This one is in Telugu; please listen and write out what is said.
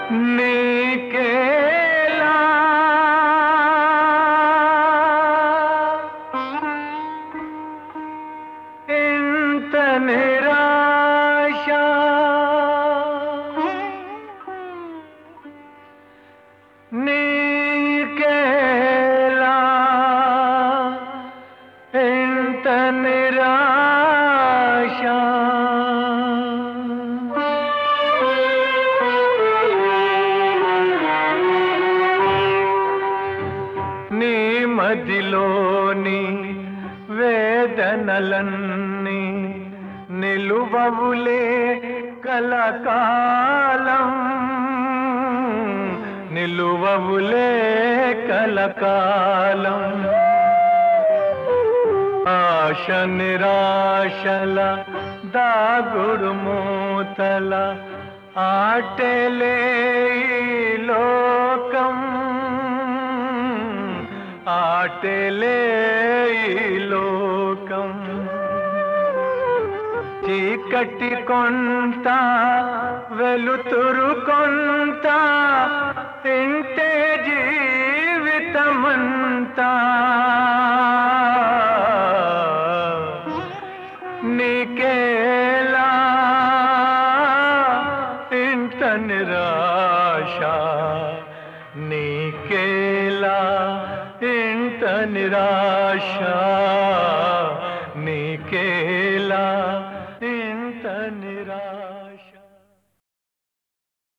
నీకేలా ఇంత నిరాశ నీకేలా ఇంత నిరాశ నీ మదిలోని వేదనలన్నీ నిలువవులే కలకాలం నిలువవులే కలకాలం ఆశ నిరాశల దాగుడు మూతల ఆటలే ఈ లోకం ఆటలే ఈ లోకం చీకటి కొంత వెలుతురు కొంత ఇంటే జీవితమంతా నీకేలా ఇంత నిరాశ నీకేలా ఇంత నిరాశ నీకే